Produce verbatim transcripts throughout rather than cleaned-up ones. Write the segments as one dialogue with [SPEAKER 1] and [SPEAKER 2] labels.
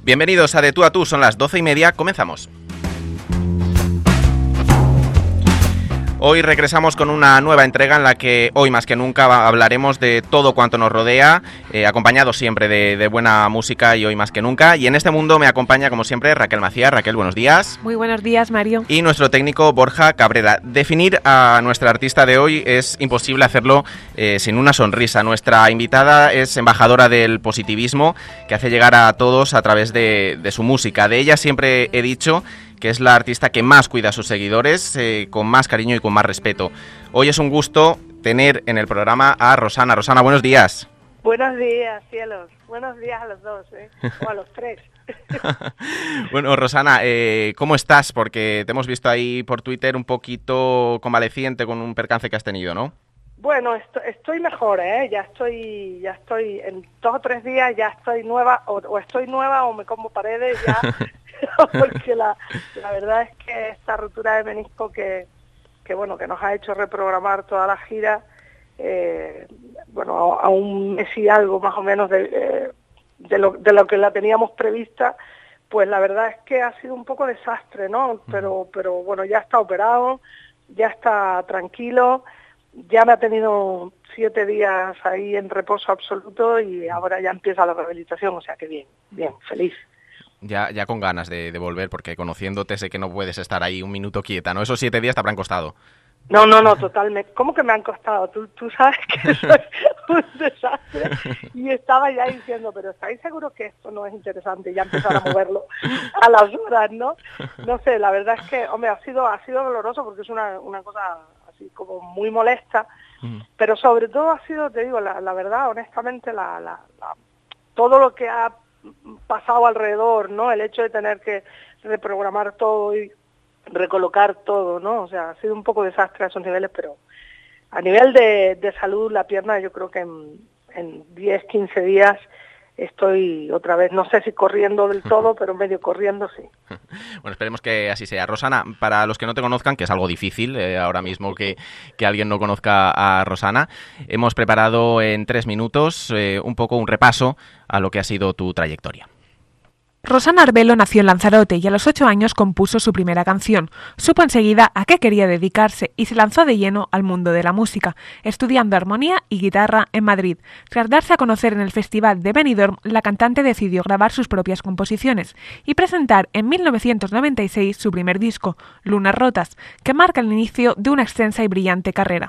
[SPEAKER 1] Bienvenidos a De Tú a Tú, son las doce y media, comenzamos. Hoy regresamos con una nueva entrega en la que hoy más que nunca hablaremos de todo cuanto nos rodea, eh, acompañado siempre de, de buena música y hoy más que nunca. Y en este mundo me acompaña como siempre Raquel Macías. Raquel, buenos días.
[SPEAKER 2] Muy buenos días, Mario.
[SPEAKER 1] Y nuestro técnico Borja Cabrera. Definir a nuestra artista de hoy es imposible hacerlo eh, sin una sonrisa. Nuestra invitada es embajadora del positivismo que hace llegar a todos a través de, de su música. De ella siempre he dicho que es la artista que más cuida a sus seguidores, eh, con más cariño y con más respeto. Hoy es un gusto tener en el programa a Rosana. Rosana, buenos días.
[SPEAKER 3] Buenos días, cielos. Buenos días a los dos, ¿eh? O a los tres.
[SPEAKER 1] Bueno, Rosana, eh, ¿cómo estás? Porque te hemos visto ahí por Twitter un poquito convaleciente con un percance que has tenido, ¿no?
[SPEAKER 3] Bueno, estoy, estoy mejor, ¿eh? Ya estoy, ya estoy, en dos o tres días ya estoy nueva, o, o estoy nueva o me como paredes ya... porque la, la verdad es que esta ruptura de menisco que, que bueno que nos ha hecho reprogramar toda la gira, eh, bueno, a, a un mes y algo más o menos de, eh, de, lo, de lo que la teníamos prevista, pues la verdad es que ha sido un poco desastre, ¿no? Pero, pero bueno, ya está operado, ya está tranquilo, ya me ha tenido siete días ahí en reposo absoluto y ahora ya empieza la rehabilitación, o sea que bien, bien, feliz.
[SPEAKER 1] Ya, ya con ganas de, de volver, porque conociéndote sé que no puedes estar ahí un minuto quieta, ¿no? Esos siete días te habrán costado.
[SPEAKER 3] No, no, no, totalmente. ¿Cómo que me han costado? Tú, tú sabes que eso es un desastre. Y estaba ya diciendo, pero ¿estáis seguros que esto no es interesante? Y ya empezar a moverlo a las horas, ¿no? No sé, la verdad es que, hombre, ha sido, ha sido doloroso porque es una, una cosa así como muy molesta, mm. pero sobre todo ha sido, te digo, la, la verdad, honestamente, la, la, la, todo lo que ha pasado alrededor, ¿no? El hecho de tener que reprogramar todo y recolocar todo, ¿no? O sea, ha sido un poco desastre a esos niveles, pero a nivel de, de salud, la pierna, yo creo que en, en diez, quince días estoy otra vez, no sé si corriendo del todo, pero medio corriendo sí.
[SPEAKER 1] Bueno, esperemos que así sea. Rosana, para los que no te conozcan, que es algo difícil eh, ahora mismo que, que alguien no conozca a Rosana, hemos preparado en tres minutos eh, un poco un repaso a lo que ha sido tu trayectoria.
[SPEAKER 2] Rosana Arbelo nació en Lanzarote y a los ocho años compuso su primera canción. Supo enseguida a qué quería dedicarse y se lanzó de lleno al mundo de la música, estudiando armonía y guitarra en Madrid. Tras darse a conocer en el Festival de Benidorm, la cantante decidió grabar sus propias composiciones y presentar en mil novecientos noventa y seis su primer disco, Lunas Rotas, que marca el inicio de una extensa y brillante carrera.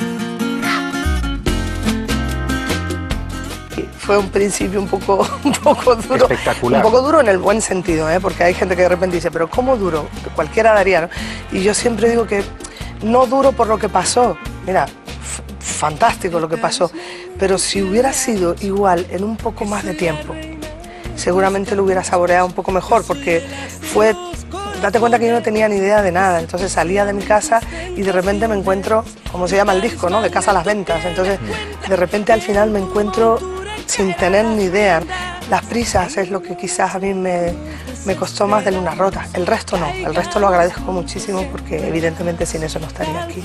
[SPEAKER 4] Fue un principio un poco, un poco duro,
[SPEAKER 5] espectacular.
[SPEAKER 4] Un poco duro en el buen sentido, ¿eh? Porque hay gente que de repente dice, pero ¿cómo duro? Cualquiera daría, ¿no? Y yo siempre digo que no duro por lo que pasó, mira, fantástico lo que pasó, pero si hubiera sido igual en un poco más de tiempo, seguramente lo hubiera saboreado un poco mejor, porque fue, date cuenta que yo no tenía ni idea de nada, entonces salía de mi casa y de repente me encuentro, como se llama el disco, ¿no? De casa a las ventas, entonces de repente al final me encuentro sin tener ni idea. Las prisas es lo que quizás a mí me, me costó más de Lunas Rotas, el resto no, el resto lo agradezco muchísimo porque evidentemente sin eso no estaría aquí.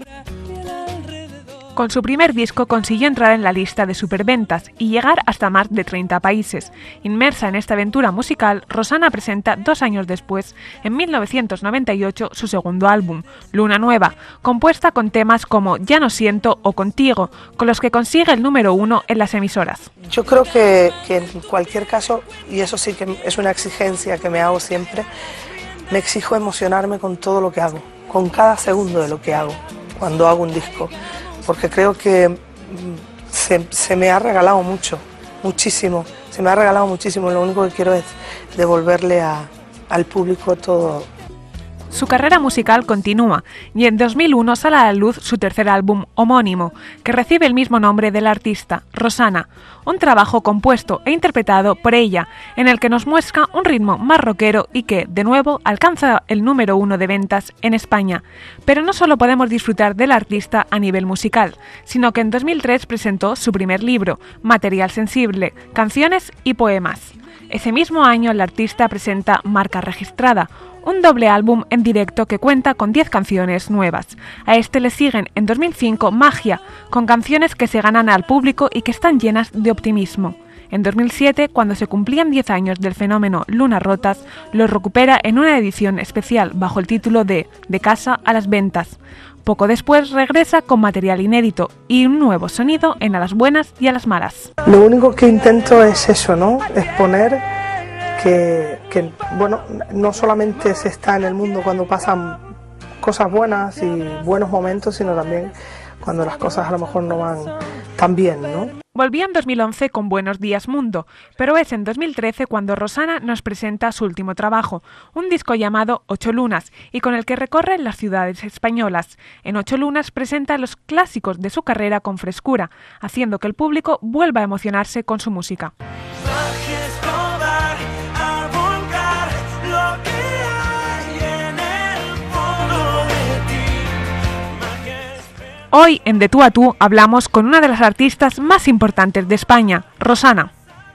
[SPEAKER 2] Con su primer disco consiguió entrar en la lista de superventas y llegar hasta más de treinta países. Inmersa en esta aventura musical, Rosana presenta dos años después, en mil novecientos noventa y ocho, su segundo álbum, Luna Nueva, compuesta con temas como Ya no siento o Contigo, con los que consigue el número uno en las emisoras.
[SPEAKER 4] Yo creo que, que en cualquier caso, y eso sí que es una exigencia que me hago siempre, me exijo emocionarme con todo lo que hago, con cada segundo de lo que hago, cuando hago un disco. Porque creo que se, se me ha regalado mucho, muchísimo, se me ha regalado muchísimo, lo único que quiero es devolverle a, al público todo.
[SPEAKER 2] Su carrera musical continúa y en dos mil uno sale a la luz su tercer álbum homónimo, que recibe el mismo nombre del artista, Rosana, un trabajo compuesto e interpretado por ella, en el que nos muestra un ritmo más rockero y que, de nuevo, alcanza el número uno de ventas en España. Pero no solo podemos disfrutar del artista a nivel musical, sino que en dos mil tres presentó su primer libro, Material Sensible, canciones y poemas. Ese mismo año el artista presenta Marca Registrada, un doble álbum en directo que cuenta con diez canciones nuevas. A este le siguen en dos mil cinco Magia, con canciones que se ganan al público y que están llenas de optimismo. En dos mil siete, cuando se cumplían diez años del fenómeno Lunas Rotas, lo recupera en una edición especial bajo el título de De casa a las ventas. Poco después regresa con material inédito y un nuevo sonido en A las buenas y a las malas.
[SPEAKER 4] Lo único que intento es eso, ¿no? Exponer que, que, bueno, no solamente se está en el mundo cuando pasan cosas buenas y buenos momentos, sino también cuando las cosas a lo mejor no van tan bien, ¿no?
[SPEAKER 2] Volvía en dos mil once con Buenos Días Mundo, pero es en dos mil trece cuando Rosana nos presenta su último trabajo, un disco llamado Ocho Lunas, y con el que recorre las ciudades españolas. En Ocho Lunas presenta los clásicos de su carrera con frescura, haciendo que el público vuelva a emocionarse con su música. Hoy, en De Tú a Tú, hablamos con una de las artistas más importantes de España, Rosana.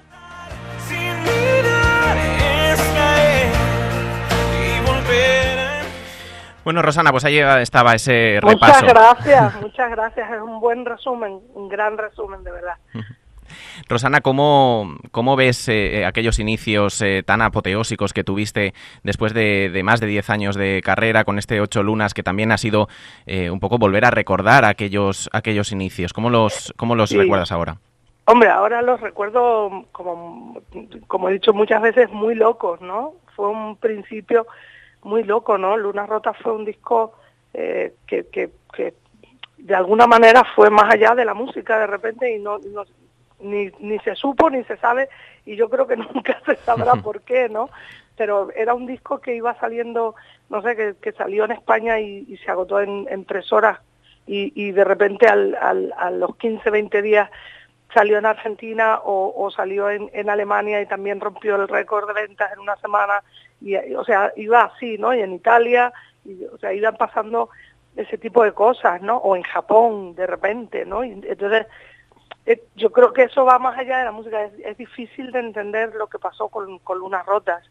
[SPEAKER 1] Bueno, Rosana, pues ahí estaba ese
[SPEAKER 3] muchas
[SPEAKER 1] repaso.
[SPEAKER 3] Muchas gracias, muchas gracias. Es un buen resumen, un gran resumen, de verdad.
[SPEAKER 1] Rosana, ¿cómo, cómo ves eh, aquellos inicios eh, tan apoteósicos que tuviste después de, de más de diez años de carrera con este Ocho Lunas, que también ha sido eh, un poco volver a recordar aquellos aquellos inicios? ¿Cómo los, cómo los sí. recuerdas ahora?
[SPEAKER 3] Hombre, ahora los recuerdo, como, como he dicho muchas veces, muy locos, ¿no? Fue un principio muy loco, ¿no? Lunas Rotas fue un disco eh, que, que, que de alguna manera fue más allá de la música de repente y no... no Ni, ni se supo, ni se sabe, y yo creo que nunca se sabrá por qué, ¿no? Pero era un disco que iba saliendo, no sé, que, que salió en España y, y se agotó en, en tres horas, y, y de repente al, al, a los quince, veinte días salió en Argentina o, o salió en, en Alemania y también rompió el récord de ventas en una semana, y, o sea, iba así, ¿no? Y en Italia, y, o sea, iban pasando ese tipo de cosas, ¿no? O en Japón, de repente, ¿no? Y entonces... yo creo que eso va más allá de la música, es, es difícil de entender lo que pasó con, con Lunas Rotas.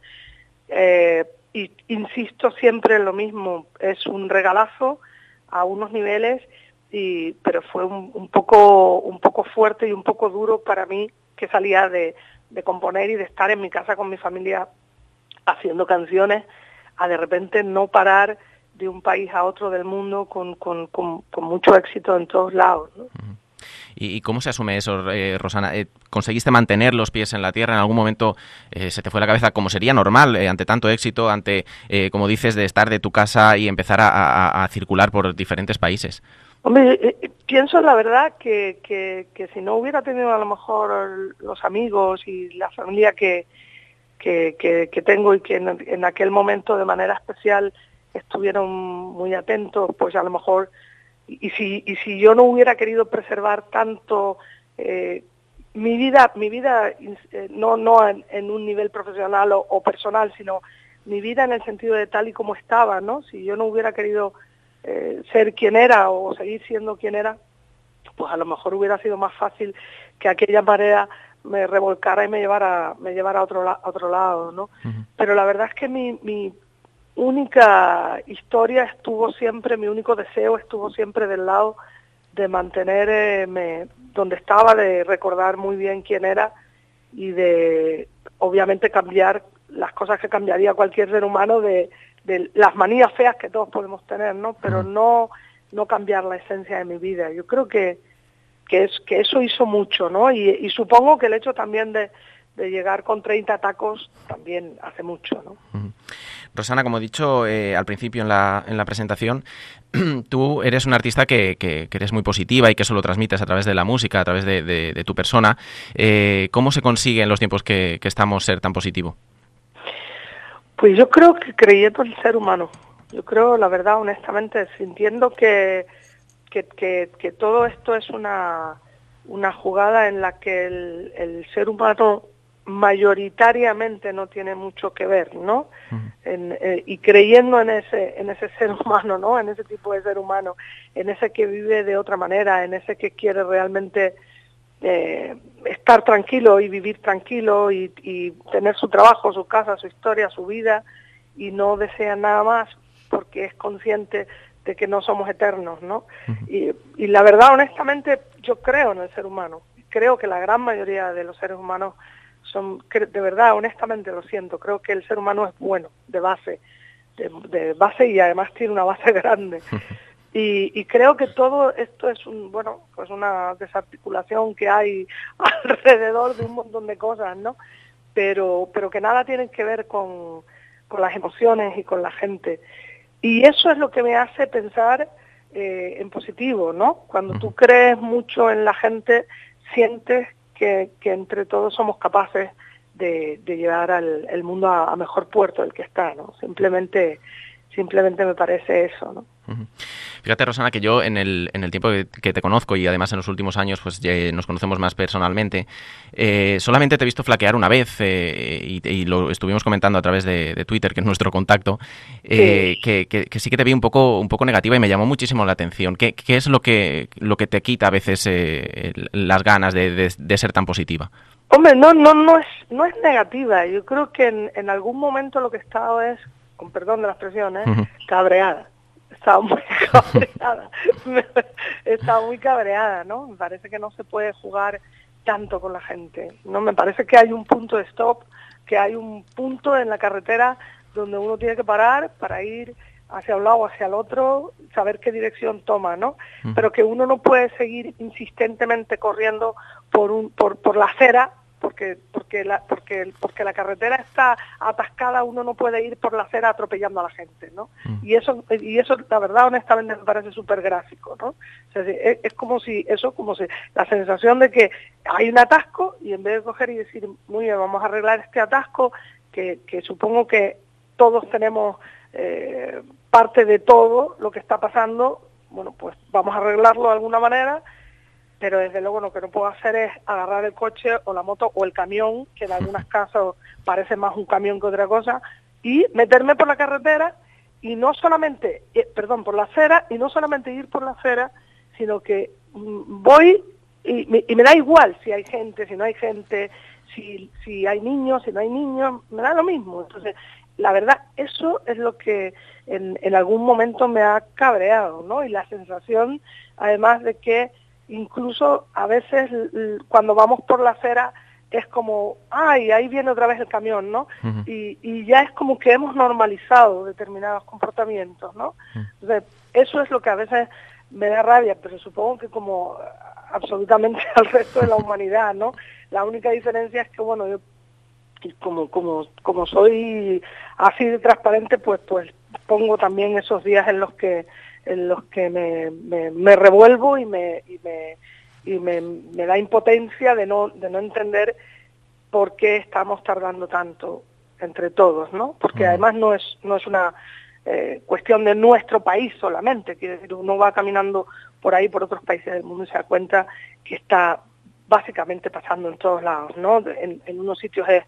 [SPEAKER 3] Eh, y insisto siempre en lo mismo, es un regalazo a unos niveles, y pero fue un, un poco un poco fuerte y un poco duro para mí, que salía de, de componer y de estar en mi casa con mi familia haciendo canciones, a de repente no parar de un país a otro del mundo con, con, con, con mucho éxito en todos lados, ¿no? Uh-huh.
[SPEAKER 1] ¿Y cómo se asume eso, eh, Rosana? Eh, ¿Conseguiste mantener los pies en la tierra? ¿En algún momento eh, se te fue la cabeza, como sería normal, eh, ante tanto éxito, ante, eh, como dices, de estar de tu casa y empezar a, a, a circular por diferentes países?
[SPEAKER 3] Hombre, eh, pienso la verdad que, que, que si no hubiera tenido a lo mejor los amigos y la familia que, que, que, que tengo y que en, en aquel momento de manera especial estuvieron muy atentos, pues a lo mejor... Y si, y si yo no hubiera querido preservar tanto eh, mi vida, mi vida eh, no, no en, en un nivel profesional o, o personal, sino mi vida en el sentido de tal y como estaba, ¿no? Si yo no hubiera querido eh, ser quien era o seguir siendo quien era, pues a lo mejor hubiera sido más fácil que aquella marea me revolcara y me llevara, me llevara a otro, a otro lado, ¿no? Uh-huh. Pero la verdad es que mi... mi única historia estuvo siempre, mi único deseo estuvo siempre del lado de mantenerme donde estaba, de recordar muy bien quién era y de, obviamente, cambiar las cosas que cambiaría cualquier ser humano, de, de las manías feas que todos podemos tener, ¿no? Pero no, no cambiar la esencia de mi vida. Yo creo que, que, es, que eso hizo mucho, ¿no? Y, y supongo que el hecho también de, de llegar con treinta tacos también hace mucho, ¿no?
[SPEAKER 1] Uh-huh. Rosana, como he dicho eh, al principio en la, en la presentación, tú eres una artista que, que, que eres muy positiva y que eso lo transmites a través de la música, a través de, de, de tu persona. Eh, ¿Cómo se consigue en los tiempos que, que estamos ser tan positivo?
[SPEAKER 3] Pues yo creo que creyendo en el ser humano. Yo creo, la verdad, honestamente, sintiendo que, que, que, que todo esto es una, una jugada en la que el, el ser humano mayoritariamente no tiene mucho que ver, ¿no? Uh-huh. En, eh, y creyendo en ese en ese ser humano, ¿no? En ese tipo de ser humano, en ese que vive de otra manera, en ese que quiere realmente eh, estar tranquilo y vivir tranquilo y, y tener su trabajo, su casa, su historia, su vida, y no desea nada más porque es consciente de que no somos eternos, ¿no? Uh-huh. Y, y la verdad, honestamente, yo creo en el ser humano. creo que la gran mayoría de los seres humanos son, de verdad, honestamente lo siento, creo que el ser humano es bueno, de base, de, de base y además tiene una base grande. Y, y creo que todo esto es un, bueno, pues una desarticulación que hay alrededor de un montón de cosas, ¿no? Pero, pero que nada tienen que ver con, con las emociones y con la gente. Y eso es lo que me hace pensar eh, en positivo, ¿no? Cuando tú crees mucho en la gente, sientes que, que entre todos somos capaces de, de llevar al el mundo a, a mejor puerto del que está, ¿no? Simplemente, simplemente me parece eso, ¿no?
[SPEAKER 1] Uh-huh. Fíjate, Rosana, que yo en el, en el tiempo que te conozco y además en los últimos años pues ya nos conocemos más personalmente, eh, solamente te he visto flaquear una vez eh, y, y lo estuvimos comentando a través de, de Twitter, que es nuestro contacto, eh, sí. Que, que, que sí que te vi un poco un poco negativa y me llamó muchísimo la atención. ¿Qué, qué es lo que lo que te quita a veces eh, las ganas de, de, de ser tan positiva?
[SPEAKER 3] Hombre, no no no es no es negativa. Yo creo que en, en algún momento lo que he estado es, con perdón de la expresión, ¿eh? Uh-huh. cabreada. Estaba muy cabreada, estaba muy cabreada, ¿no? Me parece que no se puede jugar tanto con la gente, ¿no? Me parece que hay un punto de stop, que hay un punto en la carretera donde uno tiene que parar para ir hacia un lado o hacia el otro, saber qué dirección toma, ¿no? Uh-huh. Pero que uno no puede seguir insistentemente corriendo por un por por la acera, porque porque la porque porque la carretera está atascada, uno no puede ir por la acera atropellando a la gente, ¿no? Mm. Y eso y eso la verdad honestamente me parece súper gráfico, ¿no? O sea, es, es como si eso como si la sensación de que hay un atasco y en vez de coger y decir, muy bien, vamos a arreglar este atasco, que, que supongo que todos tenemos eh, parte de todo lo que está pasando, bueno, pues vamos a arreglarlo de alguna manera. Pero desde luego lo que no puedo hacer es agarrar el coche o la moto o el camión, que en algunos casos parece más un camión que otra cosa, y meterme por la carretera y no solamente, eh, perdón, por la acera, y no solamente ir por la acera, sino que mm, voy y me, y me da igual si hay gente, si no hay gente, si, si hay niños, si no hay niños, me da lo mismo. Entonces, la verdad, eso es lo que en, en algún momento me ha cabreado, ¿no? Y la sensación, además de que incluso a veces cuando vamos por la acera es como, ay, ahí viene otra vez el camión, ¿no? Uh-huh. Y, y ya es como que hemos normalizado determinados comportamientos, ¿no? Uh-huh. Entonces, eso es lo que a veces me da rabia, pero supongo que como absolutamente al resto de la humanidad, ¿no? La única diferencia es que, bueno, yo como como como soy así de transparente, pues pues pongo también esos días en los que en los que me, me, me revuelvo y me y me y me, me da impotencia de no de no entender por qué estamos tardando tanto entre todos, ¿no? Porque además no es no es una eh, cuestión de nuestro país solamente, quiere decir, uno va caminando por ahí por otros países del mundo y se da cuenta que está básicamente pasando en todos lados, ¿no? En, en unos sitios es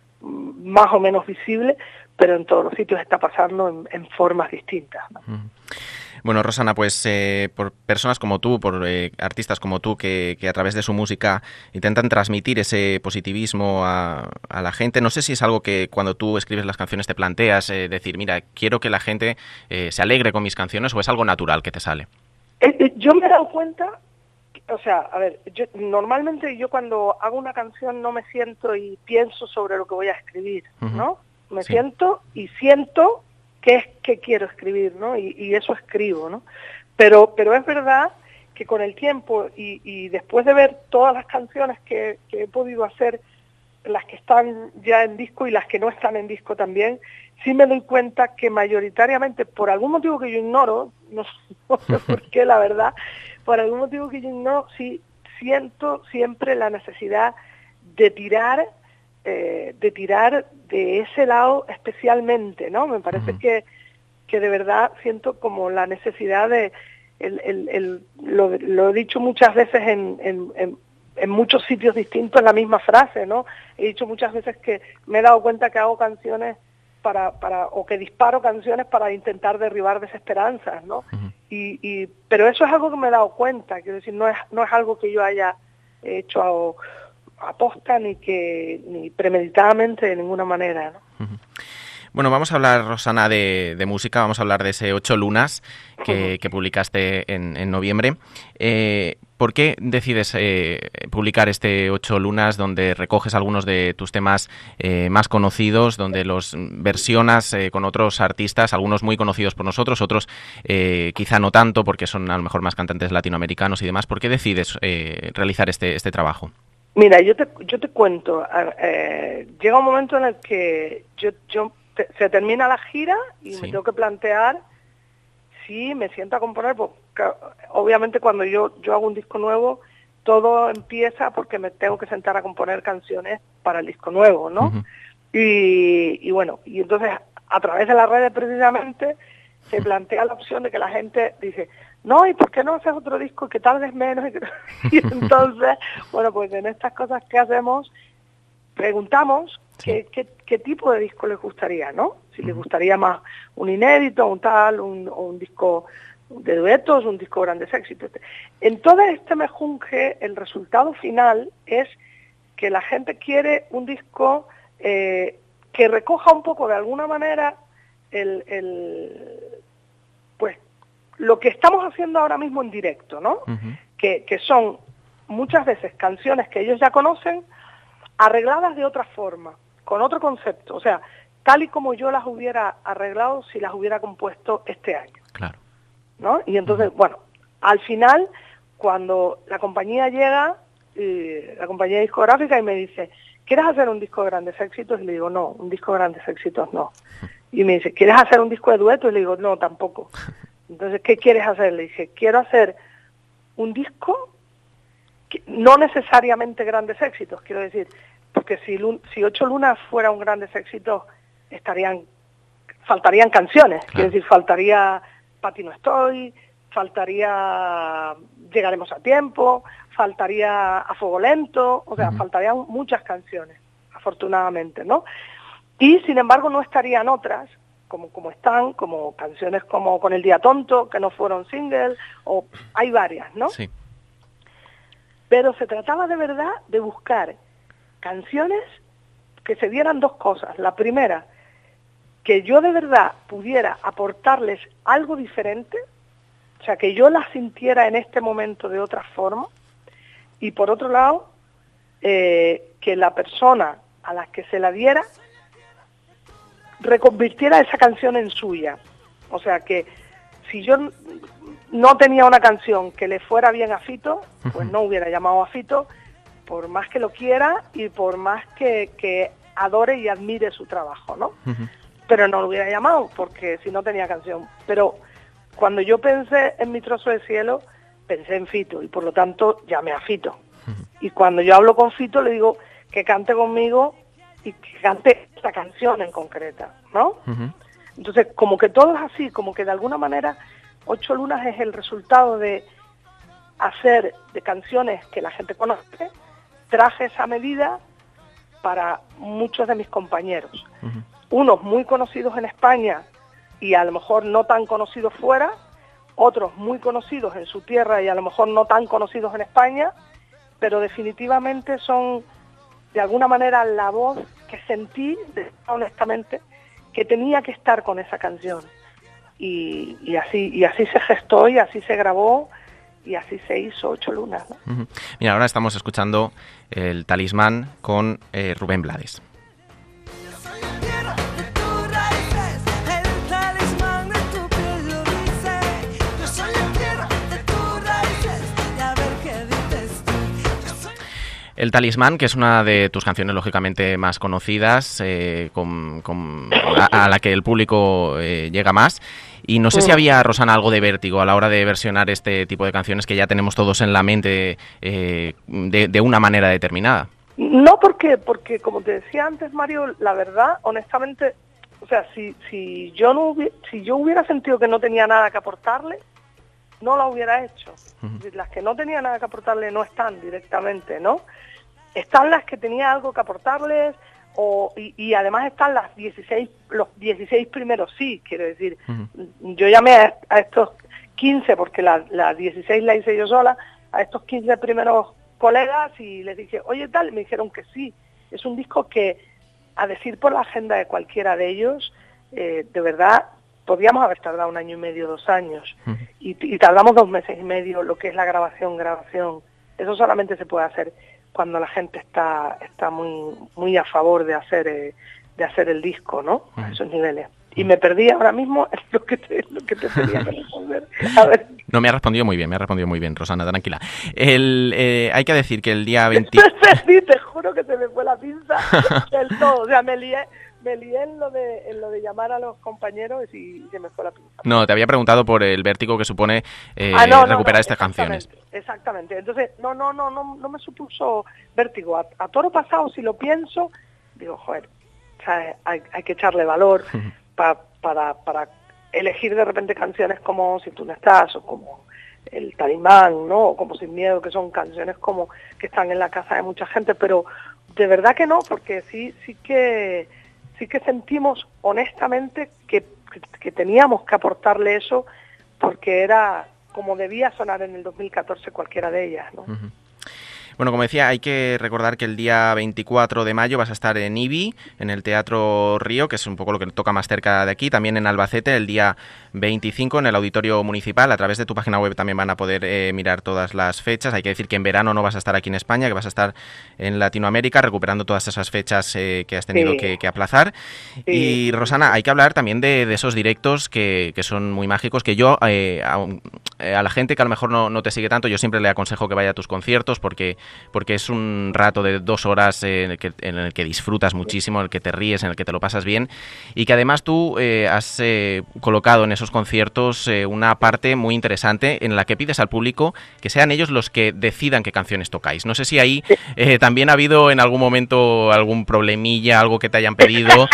[SPEAKER 3] más o menos visible, pero en todos los sitios está pasando en, en formas distintas, ¿no?
[SPEAKER 1] Mm. Bueno, Rosana, pues eh, por personas como tú, por eh, artistas como tú, que, que a través de su música intentan transmitir ese positivismo a, a la gente, no sé si es algo que cuando tú escribes las canciones te planteas, eh, decir, mira, quiero que la gente eh, se alegre con mis canciones, o es algo natural que te sale.
[SPEAKER 3] Eh, yo me he dado cuenta, o sea, a ver, yo, normalmente yo cuando hago una canción no me siento y pienso sobre lo que voy a escribir, uh-huh. ¿no? Me sí. siento y siento qué es que quiero escribir, ¿no? Y, y eso escribo, ¿no? Pero pero es verdad que con el tiempo y, y después de ver todas las canciones que, que he podido hacer, las que están ya en disco y las que no están en disco también, sí me doy cuenta que mayoritariamente, por algún motivo que yo ignoro, no, no sé por qué, la verdad, por algún motivo que yo ignoro, sí siento siempre la necesidad de tirar Eh, de tirar de ese lado especialmente, ¿no? Me parece uh-huh. que, que de verdad siento como la necesidad de, el, el, el, lo, lo he dicho muchas veces en, en, en, en muchos sitios distintos en la misma frase, ¿no? He dicho muchas veces que me he dado cuenta que hago canciones para, para o que disparo canciones para intentar derribar desesperanzas, ¿no? Uh-huh. Y, y, pero eso es algo que me he dado cuenta, quiero decir, no es, no es algo que yo haya hecho a, aposta ni que ni premeditadamente de ninguna manera, ¿no?
[SPEAKER 1] Uh-huh. Bueno, vamos a hablar, Rosana, de, de música, vamos a hablar de ese Ocho Lunas que, que publicaste en, en noviembre. Eh, ¿Por qué decides eh, publicar este Ocho Lunas, donde recoges algunos de tus temas eh, más conocidos, donde los versionas eh, con otros artistas, algunos muy conocidos por nosotros, otros eh, quizá no tanto, porque son a lo mejor más cantantes latinoamericanos y demás? ¿Por qué decides eh, realizar este, este trabajo?
[SPEAKER 3] Mira, yo te, yo te cuento, eh, llega un momento en el que yo, yo te, se termina la gira y sí. me tengo que plantear si me siento a componer, porque obviamente cuando yo, yo hago un disco nuevo, todo empieza porque me tengo que sentar a componer canciones para el disco nuevo, ¿no? Uh-huh. y, y bueno, y entonces a través de las redes precisamente se plantea la opción de que la gente dice, no, ¿y por qué no haces otro disco que tardes menos? Y entonces, bueno, pues en estas cosas que hacemos, preguntamos sí. qué, qué, qué tipo de disco les gustaría, ¿no? Si les gustaría más un inédito, un tal, un, o un disco de duetos, un disco de grandes éxitos. En todo este mejunje, el resultado final es que la gente quiere un disco eh, que recoja un poco de alguna manera el, el pues lo que estamos haciendo ahora mismo en directo, ¿no? Uh-huh. Que, que son muchas veces canciones que ellos ya conocen, arregladas de otra forma, con otro concepto, o sea, tal y como yo las hubiera arreglado si las hubiera compuesto este año.
[SPEAKER 1] Claro.
[SPEAKER 3] ¿No? Y entonces, uh-huh. bueno, al final, cuando la compañía llega, eh, la compañía discográfica, y me dice, ¿quieres hacer un disco de grandes éxitos? Y le digo, no, un disco de grandes éxitos no. Y me dice, ¿quieres hacer un disco de duetos? Y le digo, no, tampoco. Entonces, ¿qué quieres hacer? Le dije, quiero hacer un disco, que, no necesariamente grandes éxitos, quiero decir, porque si, si Ocho Lunas fuera un grandes éxitos, estarían, faltarían canciones, claro. Quiero decir, faltaría Pati no estoy, faltaría Llegaremos a tiempo, faltaría A fuego lento, o sea, uh-huh. faltarían muchas canciones, afortunadamente, ¿no? Y sin embargo no estarían otras, como, como están, como canciones como Con el día tonto, que no fueron singles, o hay varias, ¿no?
[SPEAKER 1] Sí.
[SPEAKER 3] Pero se trataba de verdad de buscar canciones que se dieran dos cosas. La primera, que yo de verdad pudiera aportarles algo diferente, o sea, que yo las sintiera en este momento de otra forma, y por otro lado, eh, que la persona a la que se la diera reconvirtiera esa canción en suya. O sea, que si yo no tenía una canción que le fuera bien a Fito, pues no hubiera llamado a Fito, por más que lo quiera y por más que, que adore y admire su trabajo, ¿no? Uh-huh. Pero no lo hubiera llamado, porque si no tenía canción. Pero cuando yo pensé en Mi trozo de cielo, pensé en Fito, y por lo tanto llamé a Fito. Uh-huh. Y cuando yo hablo con Fito, le digo que cante conmigo y que cante esta canción en concreta, ¿no? Uh-huh. Entonces, como que todo es así, como que de alguna manera Ocho Lunas es el resultado de hacer de canciones que la gente conoce, traje esa medida para muchos de mis compañeros. Uh-huh. Unos muy conocidos en España y a lo mejor no tan conocidos fuera, otros muy conocidos en su tierra y a lo mejor no tan conocidos en España, pero definitivamente son de alguna manera la voz que sentí, honestamente, que tenía que estar con esa canción. Y, y así y así se gestó y así se grabó y así se hizo Ocho Lunas, ¿no?
[SPEAKER 1] Uh-huh. Mira, ahora estamos escuchando El Talismán con eh, Rubén Blades. El Talismán, que es una de tus canciones lógicamente más conocidas, eh, con, con, a, a la que el público eh, llega más. Y no sé si había, Rosana, algo de vértigo a la hora de versionar este tipo de canciones que ya tenemos todos en la mente eh, de, de una manera determinada.
[SPEAKER 3] No, porque, porque como te decía antes, Mario, la verdad, honestamente, o sea, si, si yo no hubiera, si yo hubiera sentido que no tenía nada que aportarle, no la hubiera hecho. Uh-huh. Las que no tenía nada que aportarle no están directamente, ¿no? Están las que tenía algo que aportarles, o, y, y además están las dieciséis, los dieciséis primeros sí, quiero decir. Uh-huh. Yo llamé a, a estos quince, porque la, la dieciséis la hice yo sola, a estos quince primeros colegas y les dije, oye tal, y me dijeron que sí. Es un disco que, a decir por la agenda de cualquiera de ellos, eh, de verdad, podíamos haber tardado un año y medio, dos años, uh-huh. y, y tardamos dos meses y medio, lo que es la grabación, grabación. Eso solamente se puede hacer cuando la gente está está muy muy a favor de hacer eh, de hacer el disco, ¿no? Uh-huh. A esos niveles. Y me perdí ahora mismo en lo que te, lo que te tenía que responder. A ver.
[SPEAKER 1] No, me ha respondido muy bien, me ha respondido muy bien, Rosana, tranquila. El, eh, hay que decir que el día veinte...
[SPEAKER 3] Sí, te juro que se me fue la pinza del todo. O sea, me lié, me lié en, lo de, en lo de llamar a los compañeros y se me fue la pinza.
[SPEAKER 1] No, te había preguntado por el vértigo que supone eh,
[SPEAKER 3] ah, no, no,
[SPEAKER 1] recuperar
[SPEAKER 3] no,
[SPEAKER 1] estas canciones.
[SPEAKER 3] Exactamente. Entonces, no, no, no, no, no me supuso vértigo. A, a toro pasado, si lo pienso, digo, joder, ¿sabes? Hay, hay que echarle valor pa, para, para elegir de repente canciones como Si tú no estás, o como El Talismán, ¿no? O como Sin miedo, que son canciones como que están en la casa de mucha gente, pero de verdad que no, porque sí, sí que sí que sentimos honestamente que, que, que teníamos que aportarle eso, porque era como debía sonar en el dos mil catorce cualquiera de ellas, ¿no?
[SPEAKER 1] Uh-huh. Bueno, como decía, hay que recordar que el día veinticuatro de mayo vas a estar en Ibi, en el Teatro Río, que es un poco lo que toca más cerca de aquí, también en Albacete el día veinticinco en el Auditorio Municipal. A través de tu página web también van a poder eh, mirar todas las fechas. Hay que decir que en verano no vas a estar aquí en España, que vas a estar en Latinoamérica recuperando todas esas fechas eh, que has tenido sí. que, que aplazar. Sí. Y Rosana, hay que hablar también de, de esos directos que, que son muy mágicos, que yo eh, a, a la gente que a lo mejor no, no te sigue tanto, yo siempre le aconsejo que vaya a tus conciertos porque porque es un rato de dos horas en el que, en el que disfrutas muchísimo, en el que te ríes, en el que te lo pasas bien, y que además tú eh, has eh, colocado en esos conciertos eh, una parte muy interesante en la que pides al público que sean ellos los que decidan qué canciones tocáis. No sé si ahí eh, también ha habido en algún momento algún problemilla, algo que te hayan pedido.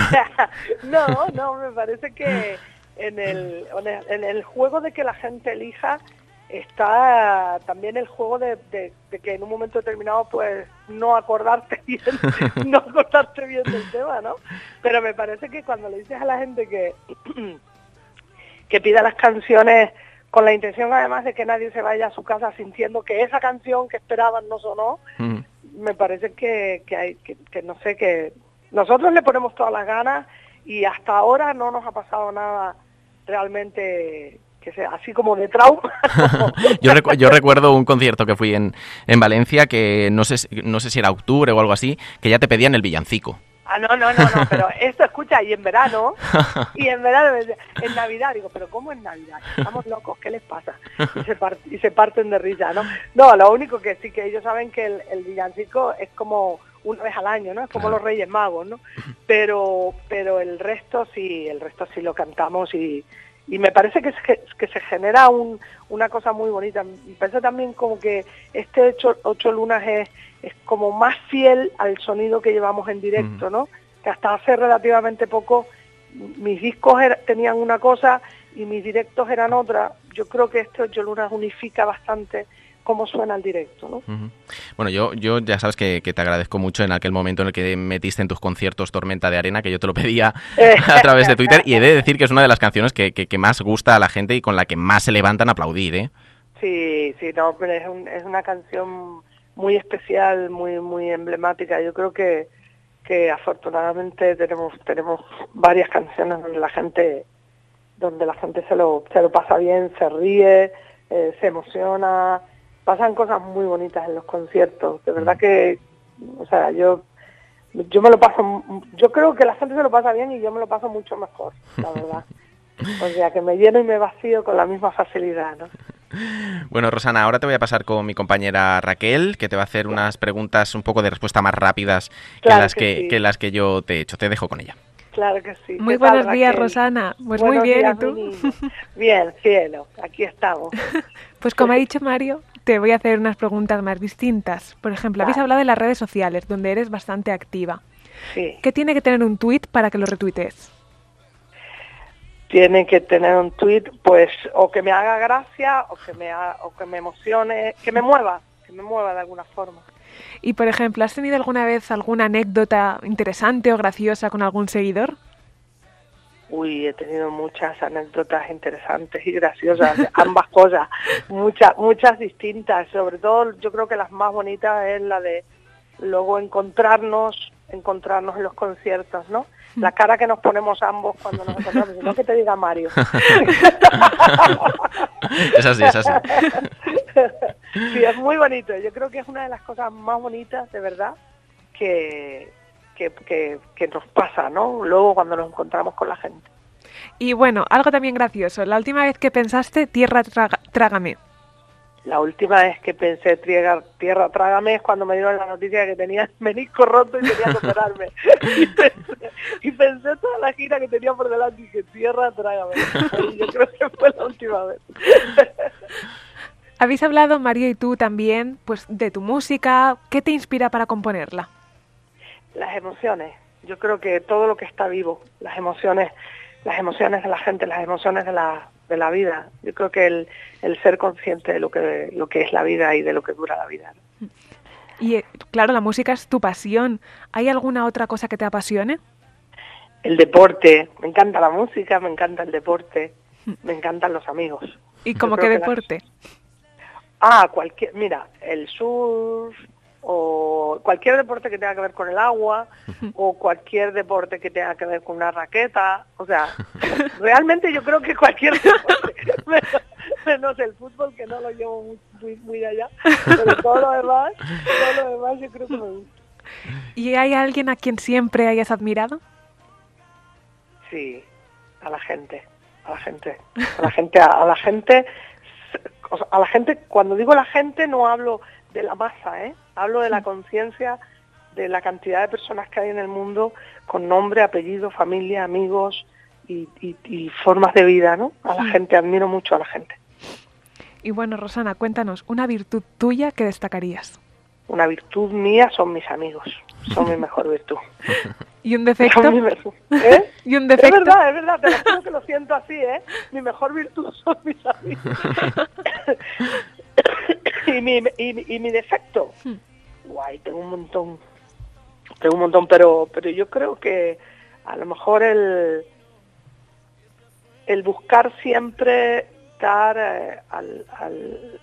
[SPEAKER 3] No, no, no, me parece que en el, en el juego de que la gente elija está también el juego de, de, de que en un momento determinado pues no acordarte bien, no acordarte bien del tema, ¿no? Pero me parece que cuando le dices a la gente que, que pida las canciones con la intención además de que nadie se vaya a su casa sintiendo que esa canción que esperaban no sonó, mm. me parece que, que hay, que, que no sé, que nosotros le ponemos todas las ganas y hasta ahora no nos ha pasado nada realmente que sea así como de trauma.
[SPEAKER 1] yo, recu- yo recuerdo un concierto que fui en, en Valencia que no sé, no sé si era octubre o algo así, que ya te pedían el villancico.
[SPEAKER 3] Ah, no, no, no, no, pero esto escucha, y en verano, y en verano, en Navidad, digo, pero ¿cómo en Navidad? Estamos locos, ¿qué les pasa? Y se, part- y se parten de risa, ¿no? No, lo único que sí que ellos saben que el, el villancico es como una vez al año, ¿no? Es como claro. Los Reyes Magos, ¿no? Pero, pero el resto sí, el resto sí lo cantamos y Y me parece que se, que se genera un, una cosa muy bonita. Me parece también como que este ocho, ocho lunas es, es como más fiel al sonido que llevamos en directo, ¿no? Que hasta hace relativamente poco mis discos er, tenían una cosa y mis directos eran otra. Yo creo que este ocho lunas unifica bastante cómo suena el directo, ¿no?
[SPEAKER 1] Uh-huh. Bueno, yo, yo ya sabes que, que te agradezco mucho en aquel momento en el que metiste en tus conciertos Tormenta de Arena, que yo te lo pedía a través de Twitter, y he de decir que es una de las canciones que, que, que más gusta a la gente y con la que más se levantan a aplaudir, ¿eh?
[SPEAKER 3] Sí, sí, no, pero es, un, es una canción muy especial, muy muy emblemática. Yo creo que, que afortunadamente tenemos tenemos varias canciones donde la gente donde la gente se lo se lo pasa bien, se ríe, eh, se emociona. Pasan cosas muy bonitas en los conciertos, de verdad que, o sea, yo yo me lo paso, yo creo que la gente se lo pasa bien y yo me lo paso mucho mejor, la verdad. O sea, que me lleno y me vacío con la misma facilidad, ¿no?
[SPEAKER 1] Bueno, Rosana, ahora te voy a pasar con mi compañera Raquel, que te va a hacer unas preguntas un poco de respuesta más rápidas que, claro las, que, que, sí. que las que yo te he hecho. Te dejo con ella.
[SPEAKER 3] Claro que sí.
[SPEAKER 2] Muy buenos tal, días, Raquel? Rosana. Pues buenos muy bien,
[SPEAKER 3] días,
[SPEAKER 2] ¿y tú?
[SPEAKER 3] Bien, cielo, aquí estamos.
[SPEAKER 2] Pues como ha dicho Mario, te voy a hacer unas preguntas más distintas. Por ejemplo, vale. Habéis hablado de las redes sociales, donde eres bastante activa.
[SPEAKER 3] Sí.
[SPEAKER 2] ¿Qué tiene que tener un tuit para que lo retuitees?
[SPEAKER 3] Tiene que tener un tuit, pues, o que me haga gracia, o que me ha, o que me emocione, que me mueva, que me mueva de alguna forma.
[SPEAKER 2] Y, por ejemplo, ¿has tenido alguna vez alguna anécdota interesante o graciosa con algún seguidor?
[SPEAKER 3] Uy, he tenido muchas anécdotas interesantes y graciosas, ambas cosas, muchas, muchas distintas. Sobre todo, yo creo que las más bonitas es la de luego encontrarnos encontrarnos en los conciertos, ¿no? La cara que nos ponemos ambos cuando nos encontramos, no que te diga Mario.
[SPEAKER 1] Es así, es así.
[SPEAKER 3] Sí, es muy bonito. Yo creo que es una de las cosas más bonitas, de verdad, que, que, que, que nos pasa, ¿no? Luego cuando nos encontramos con la gente.
[SPEAKER 2] Y bueno, algo también gracioso. La última vez que pensaste, tierra, traga, trágame.
[SPEAKER 3] La última vez que pensé tierra, tierra trágame es cuando me dieron la noticia de que tenía el menisco roto y tenía que operarme. Y pensé, y pensé toda la gira que tenía por delante y dije, tierra trágame. Y yo creo que fue la última vez.
[SPEAKER 2] Habéis hablado, Mario y tú también, pues de tu música. ¿Qué te inspira para componerla?
[SPEAKER 3] Las emociones. Yo creo que todo lo que está vivo, las emociones, las emociones de la gente, las emociones de la de la vida. Yo creo que el, el ser consciente de lo que lo que es la vida y de lo que dura la vida, ¿no?
[SPEAKER 2] Y claro, la música es tu pasión. ¿Hay alguna otra cosa que te apasione?
[SPEAKER 3] El deporte. Me encanta la música, me encanta el deporte, me encantan los amigos.
[SPEAKER 2] ¿Y cómo qué deporte?
[SPEAKER 3] Las... Ah, cualquier, mira, el surf, o cualquier deporte que tenga que ver con el agua, o cualquier deporte que tenga que ver con una raqueta, o sea, realmente yo creo que cualquier deporte, menos, menos el fútbol, que no lo llevo muy, muy, muy allá, pero todo lo demás, todo lo demás yo creo que me gusta.
[SPEAKER 2] ¿Y hay alguien a quien siempre hayas admirado?
[SPEAKER 3] Sí, a la gente, a la gente, a la gente, a la gente, a la gente, cuando digo la gente no hablo de la masa, ¿eh? Hablo de la conciencia de la cantidad de personas que hay en el mundo con nombre, apellido, familia, amigos y, y, y formas de vida, ¿no? A la gente, admiro mucho a la gente.
[SPEAKER 2] Y bueno, Rosana, cuéntanos, una virtud tuya que destacarías.
[SPEAKER 3] Una virtud mía son mis amigos, son mi mejor virtud.
[SPEAKER 2] ¿Y un defecto?
[SPEAKER 3] ¿Eh?
[SPEAKER 2] ¿Y un defecto?
[SPEAKER 3] Es verdad, es verdad, te lo juro que lo siento así, ¿eh? Mi mejor virtud son mis amigos. y, mi, y, y mi defecto, guay, tengo un montón, tengo un montón, pero pero yo creo que a lo mejor el el buscar siempre dar eh, al, al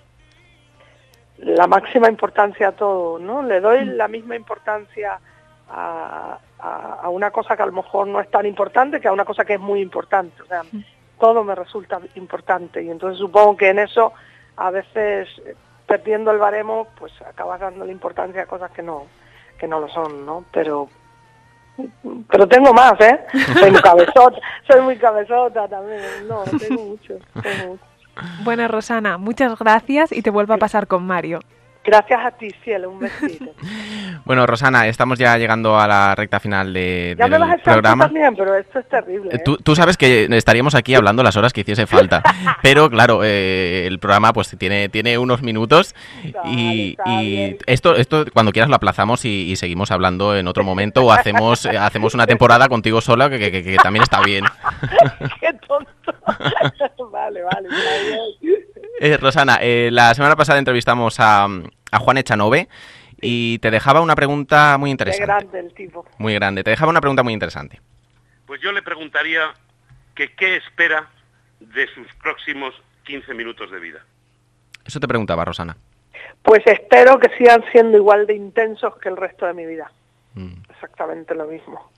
[SPEAKER 3] la máxima importancia a todo, ¿no? Le doy la misma importancia a, a, a una cosa que a lo mejor no es tan importante que a una cosa que es muy importante. O sea, todo me resulta importante y entonces supongo que en eso a veces, perdiendo el baremo, pues acabas dándole importancia a cosas que no que no lo son, ¿no? Pero pero tengo más, ¿eh? Soy muy cabezota, soy muy cabezota también. No, tengo mucho, tengo mucho.
[SPEAKER 2] Bueno, Rosana, muchas gracias y te vuelvo a pasar con Mario.
[SPEAKER 3] Gracias a ti, cielo, un besito.
[SPEAKER 1] Bueno, Rosana, estamos ya llegando a la recta final de,
[SPEAKER 3] ya
[SPEAKER 1] del
[SPEAKER 3] me vas a echar
[SPEAKER 1] programa.
[SPEAKER 3] También, pero esto es terrible, ¿eh?
[SPEAKER 1] Tú, tú sabes que estaríamos aquí hablando las horas que hiciese falta, pero claro, eh, el programa pues tiene tiene unos minutos y, y esto esto cuando quieras lo aplazamos y, y seguimos hablando en otro momento o hacemos eh, hacemos una temporada contigo sola que, que, que, que también está bien.
[SPEAKER 3] Qué tonto. Vale, vale, está bien.
[SPEAKER 1] Eh, Rosana, eh, la semana pasada entrevistamos a, a Juan Echanove y te dejaba una pregunta muy interesante.
[SPEAKER 3] Qué grande el tipo.
[SPEAKER 1] Muy grande. Te dejaba una pregunta muy interesante.
[SPEAKER 5] Pues yo le preguntaría que qué espera de sus próximos quince minutos de vida.
[SPEAKER 1] Eso te preguntaba, Rosana.
[SPEAKER 3] Pues espero que sigan siendo igual de intensos que el resto de mi vida. Mm. Exactamente lo mismo.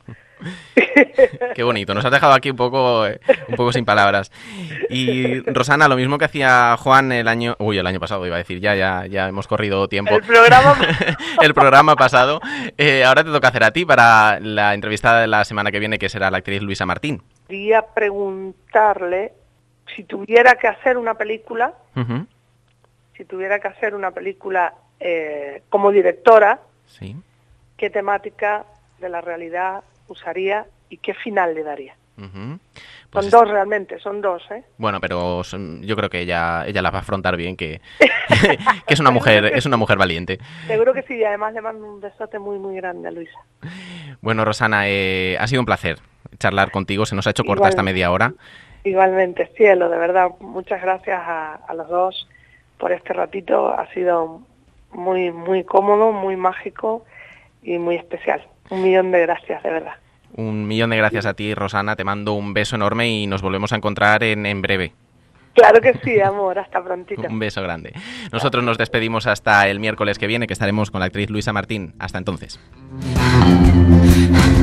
[SPEAKER 1] Qué bonito, nos has dejado aquí un poco eh, un poco sin palabras. Y Rosana, lo mismo que hacía Juan el año, uy, el año pasado iba a decir, ya ya ya hemos corrido tiempo.
[SPEAKER 3] El programa
[SPEAKER 1] el programa pasado, eh, ahora te toca hacer a ti para la entrevista de la semana que viene, que será la actriz Luisa Martín.
[SPEAKER 3] Quería preguntarle si tuviera que hacer una película, uh-huh. si tuviera que hacer una película eh, como directora,
[SPEAKER 1] sí.
[SPEAKER 3] ¿Qué temática de la realidad usaría y qué final le daría?
[SPEAKER 1] Uh-huh. Pues
[SPEAKER 3] son
[SPEAKER 1] es...
[SPEAKER 3] dos realmente, son dos, ¿eh?
[SPEAKER 1] Bueno, pero son, yo creo que ella ella la va a afrontar bien, que, que es una mujer es una mujer valiente.
[SPEAKER 3] Seguro que sí, y además le mando un besote muy muy grande a Luisa.
[SPEAKER 1] Bueno, Rosana, eh, ha sido un placer charlar contigo, se nos ha hecho corta Igual, esta media hora.
[SPEAKER 3] Igualmente, cielo, de verdad, muchas gracias a, a los dos por este ratito, ha sido muy muy cómodo, muy mágico y muy especial. Un millón de gracias, de verdad.
[SPEAKER 1] Un millón de gracias a ti, Rosana. Te mando un beso enorme y nos volvemos a encontrar en, en breve.
[SPEAKER 3] Claro que sí, amor. Hasta prontito.
[SPEAKER 1] Un beso grande. Nosotros nos despedimos hasta el miércoles que viene, que estaremos con la actriz Luisa Martín. Hasta entonces.
[SPEAKER 6] Thank